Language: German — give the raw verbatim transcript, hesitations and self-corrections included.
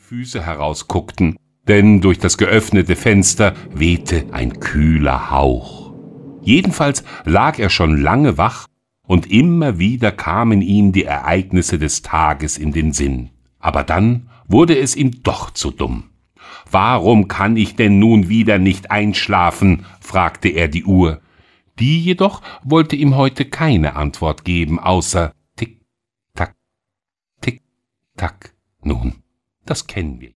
Füße herausguckten, denn durch das geöffnete Fenster wehte ein kühler Hauch. Jedenfalls lag er schon lange wach, und immer wieder kamen ihm die Ereignisse des Tages in den Sinn. Aber dann wurde es ihm doch zu dumm. »Warum kann ich denn nun wieder nicht einschlafen?« fragte er die Uhr. Die jedoch wollte ihm heute keine Antwort geben, außer Tick, Tack, Tick, Tack. Nun, das kennen wir.